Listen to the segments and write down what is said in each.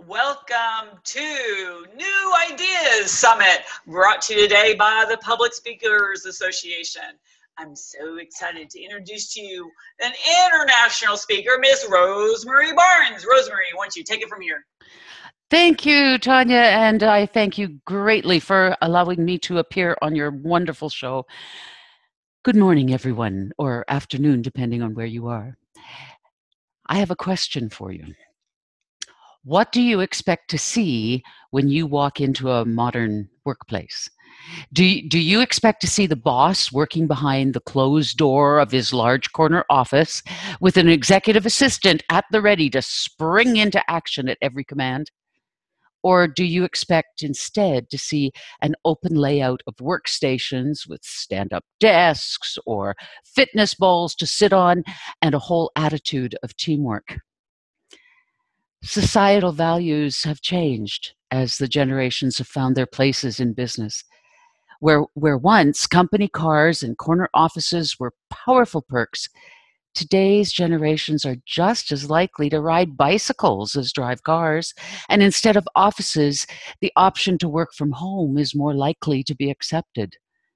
Welcome to New Ideas Summit, brought to you today by the Public Speakers Association. I'm so excited to introduce to you an international speaker, Miss Rosemary Barnes. Rosemary, why don't you take it from here? Thank you, Tanya, and I thank you greatly for allowing me to appear on your wonderful show. Good morning, everyone, or afternoon, depending on where you are. I have a question for you. What do you expect to see when you walk into a modern workplace? Do you expect to see the boss working behind the closed door of his large corner office with an executive assistant at the ready to spring into action at every command? Or do you expect instead to see an open layout of workstations with stand-up desks or fitness balls to sit on and a whole attitude of teamwork? Societal values have changed as the generations have found their places in business. Where once company cars and corner offices were powerful perks, today's generations are just as likely to ride bicycles as drive cars, and instead of offices, the option to work from home is more likely to be accepted.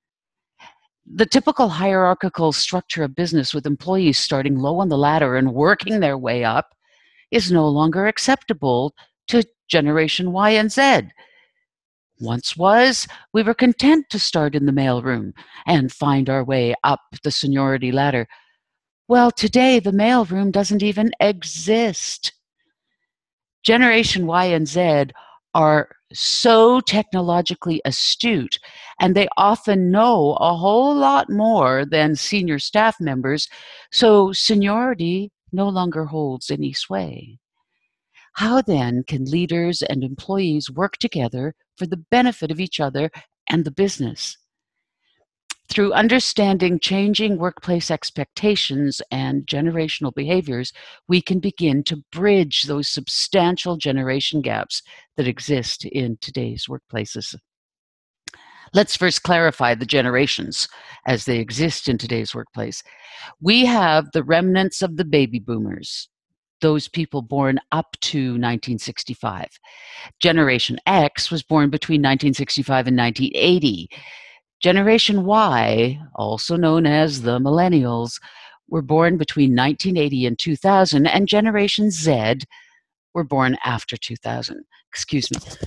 The typical hierarchical structure of business with employees starting low on the ladder and working their way up is no longer acceptable to Generation Y and Z. Once was, we were content to start in the mailroom and find our way up the seniority ladder. Well, today the mailroom doesn't even exist. Generation Y and Z are so technologically astute, and they often know a whole lot more than senior staff members, so seniority no longer holds any sway. How then can leaders and employees work together for the benefit of each other and the business? Through understanding changing workplace expectations and generational behaviors, we can begin to bridge those substantial generation gaps that exist in today's workplaces. Let's first clarify the generations as they exist in today's workplace. We have the remnants of the baby boomers, those people born up to 1965. Generation X was born between 1965 and 1980. Generation Y, also known as the millennials, were born between 1980 and 2000, and Generation Z were born after 2000. Excuse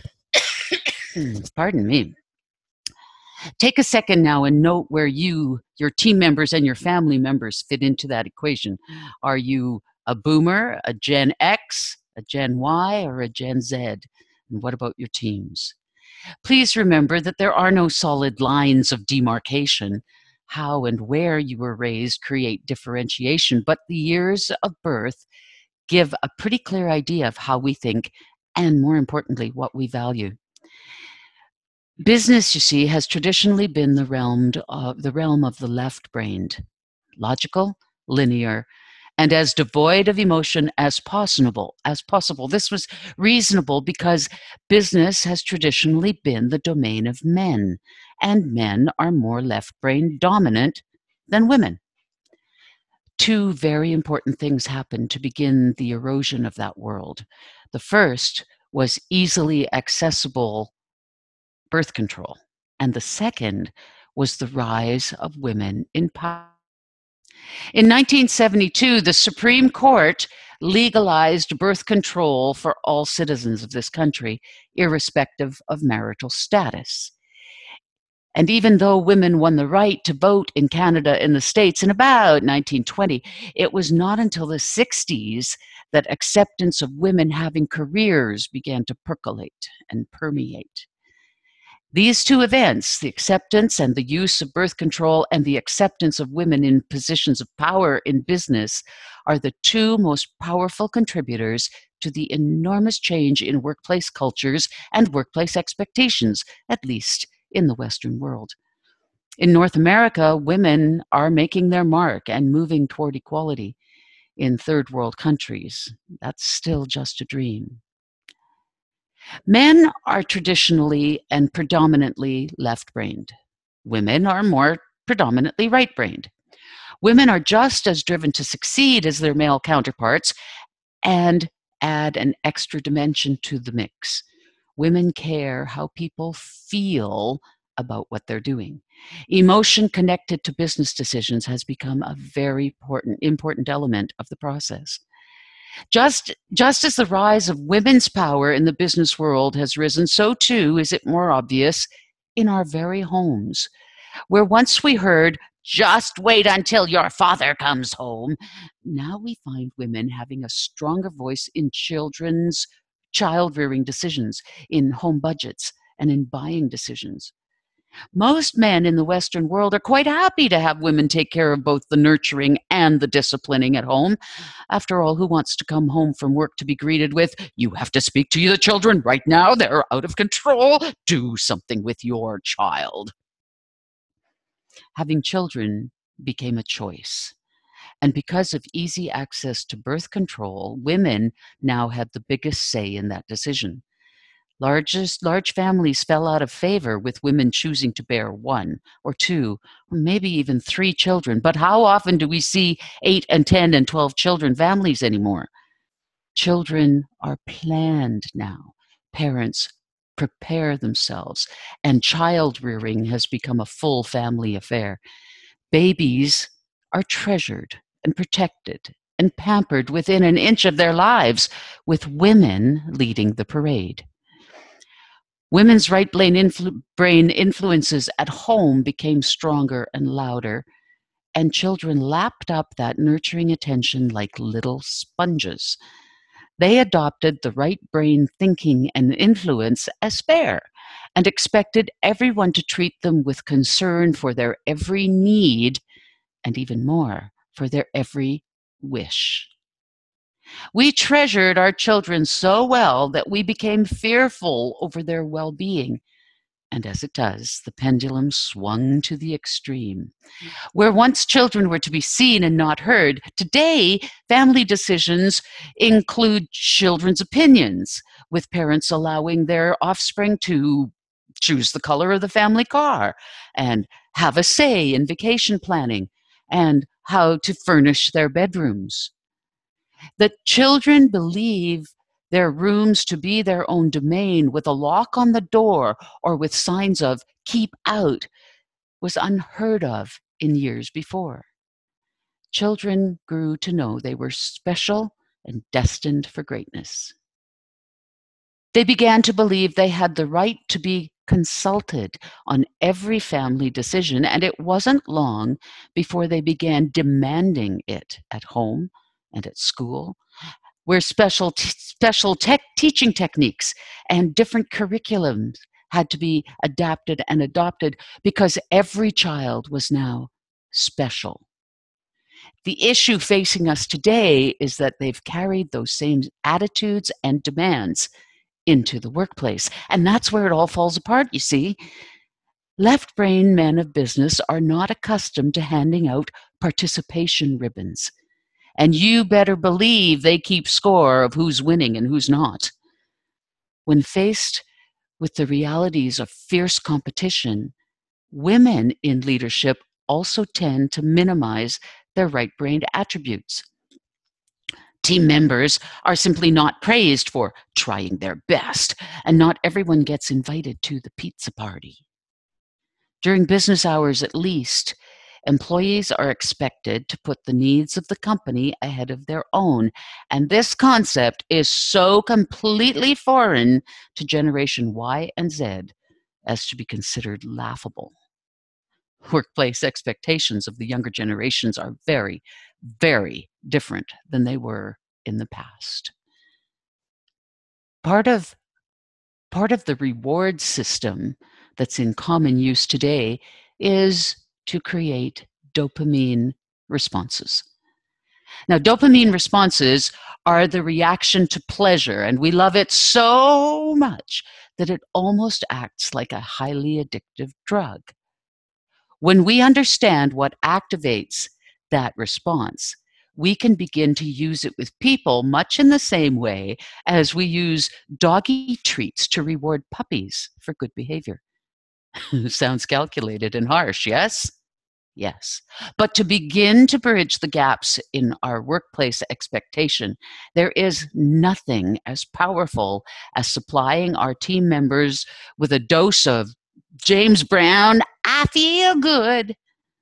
me. Pardon me. Take a second now and note where you, your team members, and your family members fit into that equation. Are you a boomer, a Gen X, a Gen Y, or a Gen Z? And what about your teams? Please remember that there are no solid lines of demarcation. How and where you were raised create differentiation, but the years of birth give a pretty clear idea of how we think and, more importantly, what we value. Business, you see, has traditionally been the realm of the left-brained, logical, linear, and as devoid of emotion as possible. This was reasonable because business has traditionally been the domain of men, and men are more left-brain dominant than women. Two very important things happened to begin the erosion of that world. The first was easily accessible birth control, and the second was the rise of women in power. In 1972, the Supreme Court legalized birth control for all citizens of this country, irrespective of marital status. And even though women won the right to vote in Canada and the States in about 1920, it was not until the 60s that acceptance of women having careers began to percolate and permeate. These two events, the acceptance and the use of birth control and the acceptance of women in positions of power in business, are the two most powerful contributors to the enormous change in workplace cultures and workplace expectations, at least in the Western world. In North America, women are making their mark and moving toward equality. In third world countries, that's still just a dream. Men are traditionally and predominantly left-brained. Women are more predominantly right-brained. Women are just as driven to succeed as their male counterparts and add an extra dimension to the mix. Women care how people feel about what they're doing. Emotion connected to business decisions has become a very important element of the process. Just as the rise of women's power in the business world has risen, so too is it more obvious in our very homes, where once we heard, "Just wait until your father comes home," now we find women having a stronger voice in children's child rearing decisions, in home budgets, and in buying decisions. Most men in the Western world are quite happy to have women take care of both the nurturing and the disciplining at home. After all, who wants to come home from work to be greeted with, "You have to speak to the children right now, they're out of control, do something with your child"? Having children became a choice. And because of easy access to birth control, women now had the biggest say in that decision. Large families fell out of favor with women choosing to bear one or two or maybe even three children. But how often do we see 8 and 10 and 12 children families anymore? Children are planned now. Parents prepare themselves, and child rearing has become a full family affair. Babies are treasured and protected and pampered within an inch of their lives, with women leading the parade. Women's right brain influences at home became stronger and louder, and children lapped up that nurturing attention like little sponges. They adopted the right brain thinking and influence as fair and expected everyone to treat them with concern for their every need and even more, for their every wish. We treasured our children so well that we became fearful over their well-being. And as it does, the pendulum swung to the extreme. Where once children were to be seen and not heard, today family decisions include children's opinions, with parents allowing their offspring to choose the color of the family car and have a say in vacation planning and how to furnish their bedrooms. That children believe their rooms to be their own domain with a lock on the door or with signs of "keep out" was unheard of in years before. Children grew to know they were special and destined for greatness. They began to believe they had the right to be consulted on every family decision, and it wasn't long before they began demanding it at home and at school, where special teaching techniques and different curriculums had to be adapted and adopted because every child was now special. The issue facing us today is that they've carried those same attitudes and demands into the workplace. And that's where it all falls apart, you see. Left brain men of business are not accustomed to handing out participation ribbons. And you better believe they keep score of who's winning and who's not. When faced with the realities of fierce competition, women in leadership also tend to minimize their right-brained attributes. Team members are simply not praised for trying their best, and not everyone gets invited to the pizza party. During business hours, at least, employees are expected to put the needs of the company ahead of their own, and this concept is so completely foreign to Generation Y and Z as to be considered laughable. Workplace expectations of the younger generations are very, very different than they were in the past. Part of the reward system that's in common use today is to create dopamine responses. Now, dopamine responses are the reaction to pleasure, and we love it so much that it almost acts like a highly addictive drug. When we understand what activates that response, we can begin to use it with people much in the same way as we use doggy treats to reward puppies for good behavior. Sounds calculated and harsh, yes? Yes. But to begin to bridge the gaps in our workplace expectation, there is nothing as powerful as supplying our team members with a dose of James Brown, I feel good.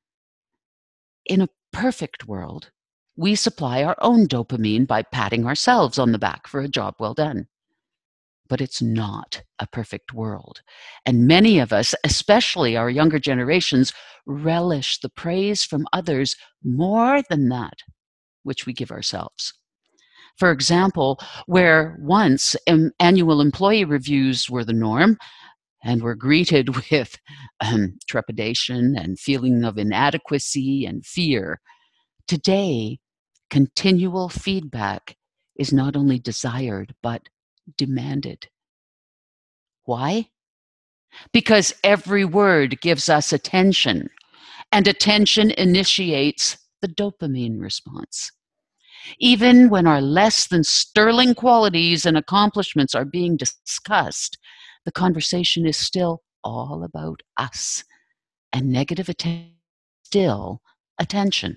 In a perfect world, we supply our own dopamine by patting ourselves on the back for a job well done. But it's not a perfect world. And many of us, especially our younger generations, relish the praise from others more than that which we give ourselves. For example, where once annual employee reviews were the norm and were greeted with trepidation and feeling of inadequacy and fear, today, continual feedback is not only desired but demanded. Why? Because every word gives us attention, and attention initiates the dopamine response. Even when our less than sterling qualities and accomplishments are being discussed, the conversation is still all about us, and negative attention is still attention.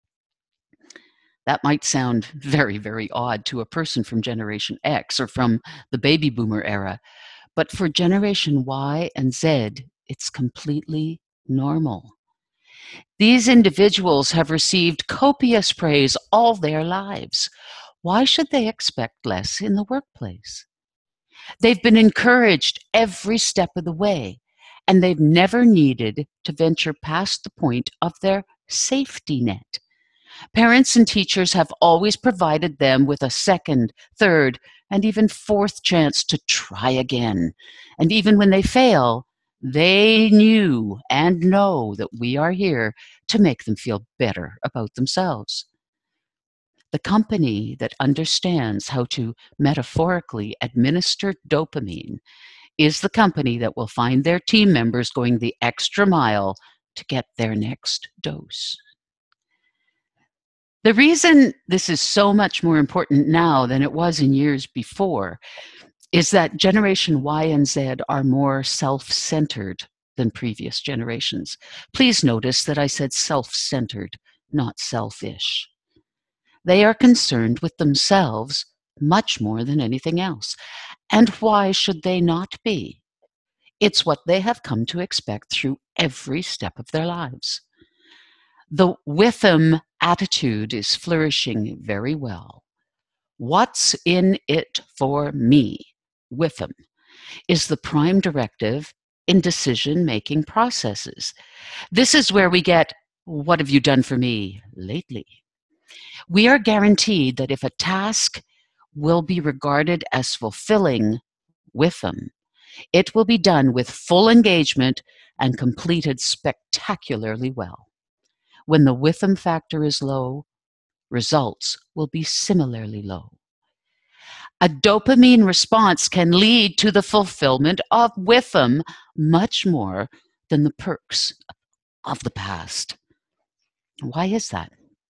That might sound very, very odd to a person from Generation X or from the baby boomer era, but for Generation Y and Z, it's completely normal. These individuals have received copious praise all their lives. Why should they expect less in the workplace? They've been encouraged every step of the way, and they've never needed to venture past the point of their safety net. Parents and teachers have always provided them with a second, third, and even fourth chance to try again. And even when they fail, they knew and know that we are here to make them feel better about themselves. The company that understands how to metaphorically administer dopamine is the company that will find their team members going the extra mile to get their next dose. The reason this is so much more important now than it was in years before is that Generation Y and Z are more self-centered than previous generations. Please notice that I said self-centered, not selfish. They are concerned with themselves much more than anything else. And why should they not be? It's what they have come to expect through every step of their lives. The Witham attitude is flourishing very well. What's in it for me, Witham, is the prime directive in decision-making processes. This is where we get, what have you done for me lately? We are guaranteed that if a task will be regarded as fulfilling Witham, it will be done with full engagement and completed spectacularly well. When the Witham factor is low, results will be similarly low. A dopamine response can lead to the fulfillment of Witham much more than the perks of the past. Why is that?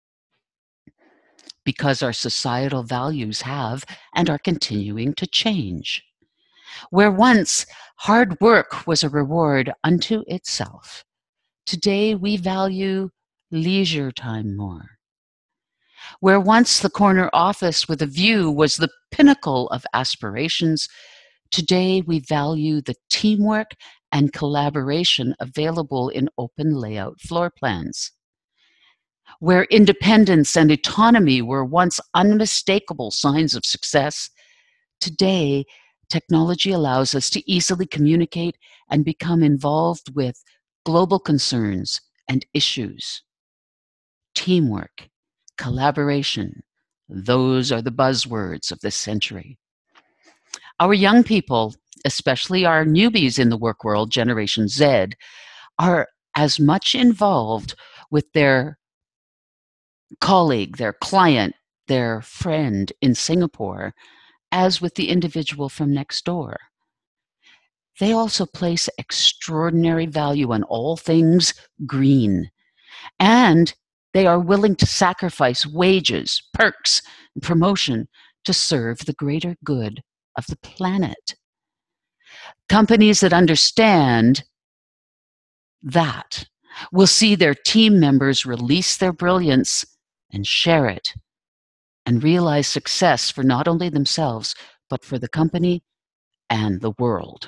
Because our societal values have and are continuing to change. Where once hard work was a reward unto itself, today we value leisure time more. Where once the corner office with a view was the pinnacle of aspirations, today we value the teamwork and collaboration available in open layout floor plans. Where independence and autonomy were once unmistakable signs of success, today technology allows us to easily communicate and become involved with global concerns and issues. Teamwork, collaboration, those are the buzzwords of this century. Our young people, especially our newbies in the work world, Generation Z, are as much involved with their colleague, their client, their friend in Singapore as with the individual from next door. They also place extraordinary value on all things green, and they are willing to sacrifice wages, perks, and promotion to serve the greater good of the planet. Companies that understand that will see their team members release their brilliance and share it and realize success for not only themselves, but for the company and the world.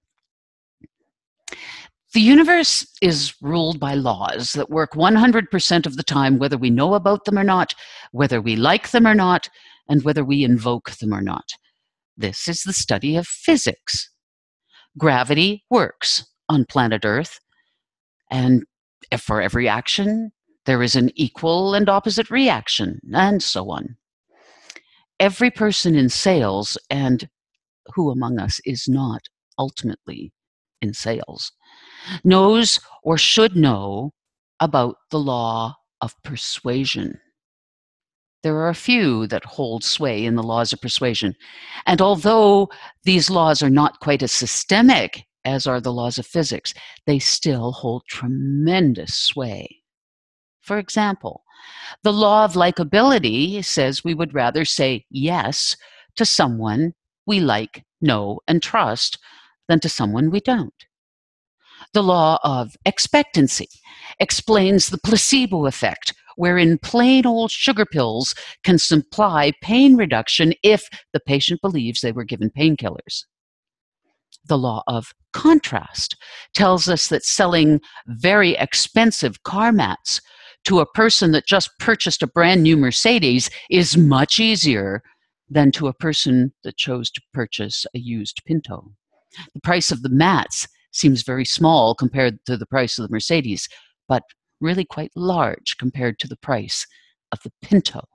The universe is ruled by laws that work 100% of the time, whether we know about them or not, whether we like them or not, and whether we invoke them or not. This is the study of physics. Gravity works on planet Earth, and for every action, there is an equal and opposite reaction, and so on. Every person in sales, and who among us is not ultimately in sales, knows or should know about the law of persuasion. There are a few that hold sway in the laws of persuasion. And although these laws are not quite as systemic as are the laws of physics, they still hold tremendous sway. For example, the law of likability says we would rather say yes to someone we like, know, and trust than to someone we don't. The law of expectancy explains the placebo effect, wherein plain old sugar pills can supply pain reduction if the patient believes they were given painkillers. The law of contrast tells us that selling very expensive car mats to a person that just purchased a brand new Mercedes is much easier than to a person that chose to purchase a used Pinto. The price of the mats seems very small compared to the price of the Mercedes, but really quite large compared to the price of the Pinto.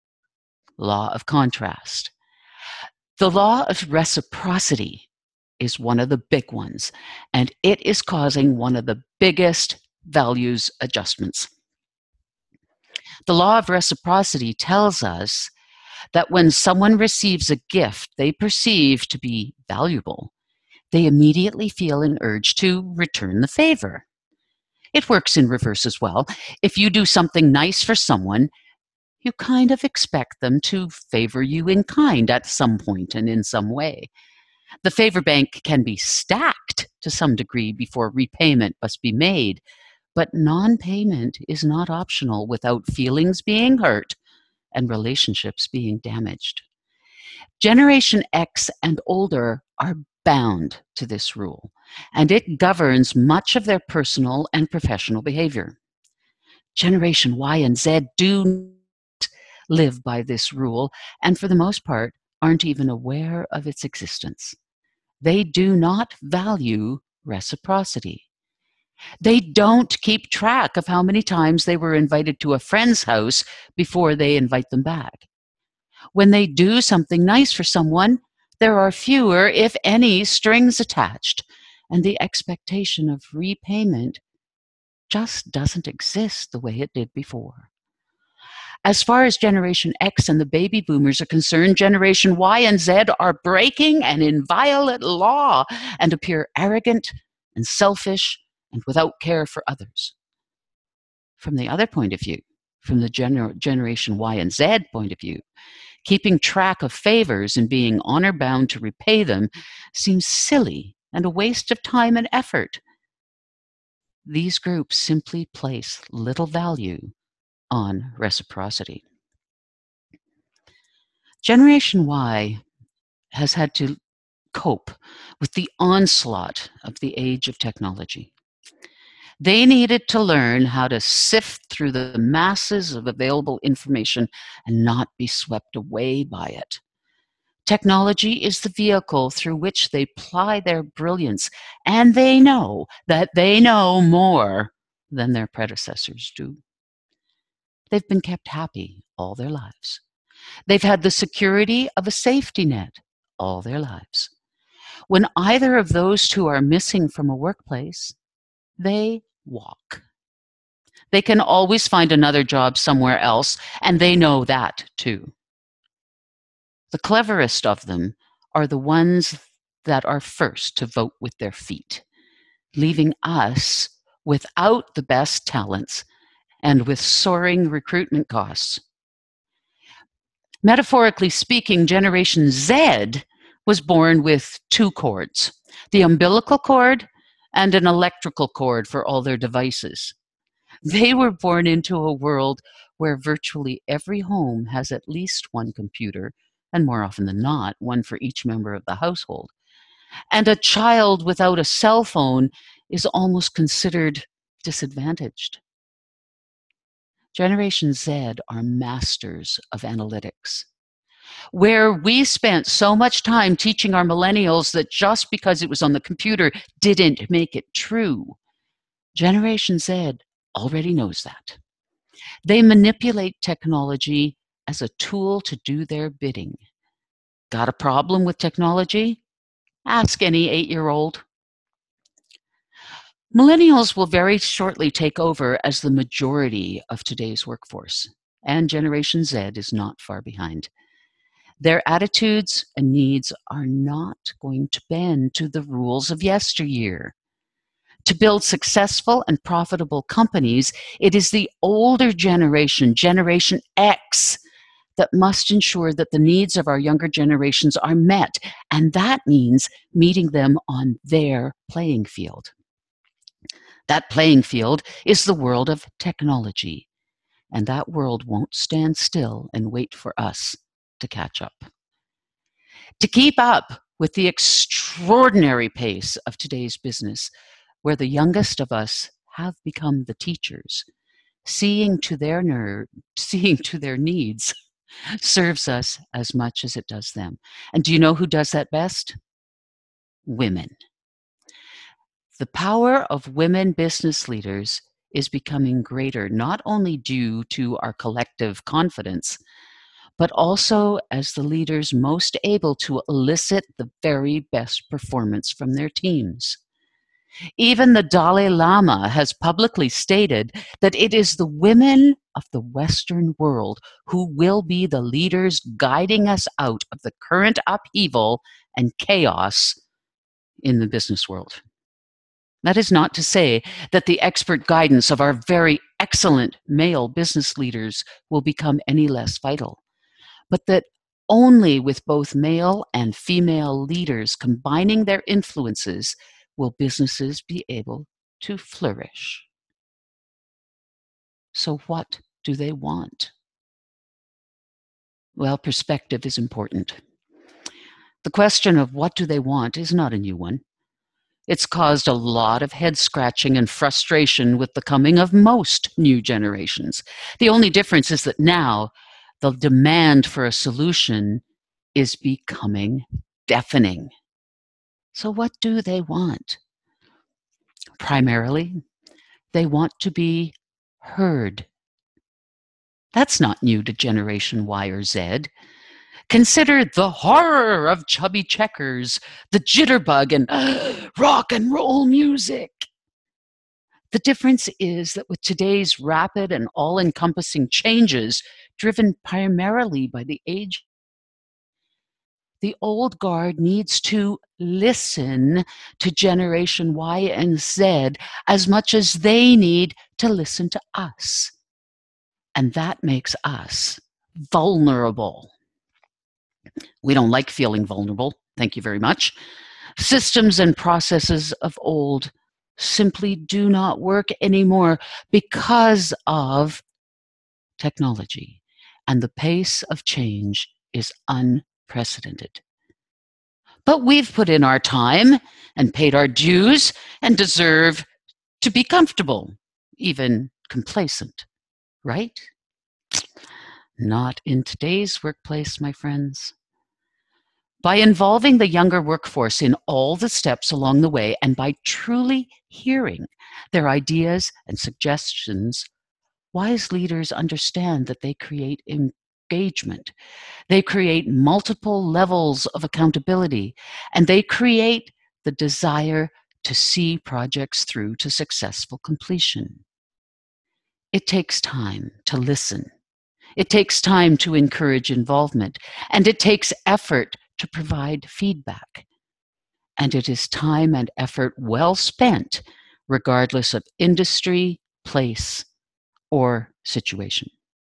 Law of contrast. The law of reciprocity is one of the big ones, and it is causing one of the biggest values adjustments. The law of reciprocity tells us that when someone receives a gift they perceive to be valuable, they immediately feel an urge to return the favor. It works in reverse as well. If you do something nice for someone, you kind of expect them to favor you in kind at some point and in some way. The favor bank can be stacked to some degree before repayment must be made, but non-payment is not optional without feelings being hurt and relationships being damaged. Generation X and older are bound to this rule, and it governs much of their personal and professional behavior. Generation Y and Z do not live by this rule, and for the most part, aren't even aware of its existence. They do not value reciprocity. They don't keep track of how many times they were invited to a friend's house before they invite them back. When they do something nice for someone, there are fewer, if any, strings attached, and the expectation of repayment just doesn't exist the way it did before. As far as Generation X and the baby boomers are concerned, Generation Y and Z are breaking an inviolate law and appear arrogant and selfish and without care for others. From the other point of view, from the Generation Y and Z point of view, keeping track of favors and being honor-bound to repay them seems silly and a waste of time and effort. These groups simply place little value on reciprocity. Generation Y has had to cope with the onslaught of the age of technology. They needed to learn how to sift through the masses of available information and not be swept away by it. Technology is the vehicle through which they ply their brilliance, and they know that they know more than their predecessors do. They've been kept happy all their lives. They've had the security of a safety net all their lives. When either of those two are missing from a workplace, they walk. They can always find another job somewhere else, and they know that too. The cleverest of them are the ones that are first to vote with their feet, leaving us without the best talents and with soaring recruitment costs. Metaphorically speaking, Generation Z was born with two cords, the umbilical cord and an electrical cord for all their devices. They were born into a world where virtually every home has at least one computer, and more often than not, one for each member of the household. And a child without a cell phone is almost considered disadvantaged. Generation Z are masters of analytics. Where we spent so much time teaching our millennials that just because it was on the computer didn't make it true, Generation Z already knows that. They manipulate technology as a tool to do their bidding. Got a problem with technology? Ask any 8-year-old. Millennials will very shortly take over as the majority of today's workforce, and Generation Z is not far behind. Their attitudes and needs are not going to bend to the rules of yesteryear. To build successful and profitable companies, it is the older generation, Generation X, that must ensure that the needs of our younger generations are met, and that means meeting them on their playing field. That playing field is the world of technology, and that world won't stand still and wait for us to catch up. To keep up with the extraordinary pace of today's business, where the youngest of us have become the teachers, seeing to their needs serves us as much as it does them. And do you know who does that best? Women. The power of women business leaders is becoming greater, not only due to our collective confidence, but also as the leaders most able to elicit the very best performance from their teams. Even the Dalai Lama has publicly stated that it is the women of the Western world who will be the leaders guiding us out of the current upheaval and chaos in the business world. That is not to say that the expert guidance of our very excellent male business leaders will become any less vital, but that only with both male and female leaders combining their influences will businesses be able to flourish. So what do they want? Well, perspective is important. The question of what do they want is not a new one. It's caused a lot of head scratching and frustration with the coming of most new generations. The only difference is that now the demand for a solution is becoming deafening. So what do they want? Primarily, they want to be heard. That's not new to Generation Y or Z. Consider the horror of chubby checkers, the jitterbug, and rock and roll music. The difference is that with today's rapid and all-encompassing changes, driven primarily by the age, the old guard needs to listen to Generation Y and Z as much as they need to listen to us. And that makes us vulnerable. We don't like feeling vulnerable. Thank you very much. Systems and processes of old simply do not work anymore because of technology, and the pace of change is unprecedented. But we've put in our time and paid our dues and deserve to be comfortable, even complacent, right? Not in today's workplace, my friends. By involving the younger workforce in all the steps along the way and by truly hearing their ideas and suggestions, wise leaders understand that they create engagement, they create multiple levels of accountability, and they create the desire to see projects through to successful completion. It takes time to listen. It takes time to encourage involvement, and it takes effort to provide feedback. And it is time and effort well spent, regardless of industry, place, or situation.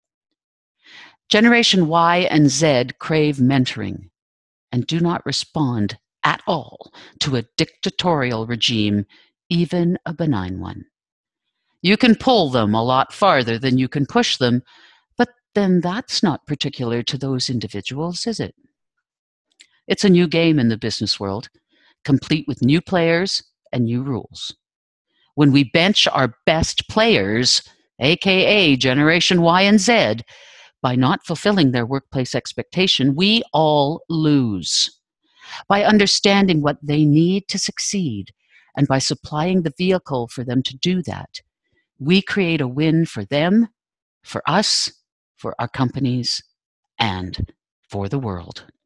Generation Y and Z crave mentoring and do not respond at all to a dictatorial regime, even a benign one. You can pull them a lot farther than you can push them, but then that's not particular to those individuals, is it? It's a new game in the business world, complete with new players and new rules. When we bench our best players, aka Generation Y and Z, by not fulfilling their workplace expectation, we all lose. By understanding what they need to succeed and by supplying the vehicle for them to do that, we create a win for them, for us, for our companies, and for the world.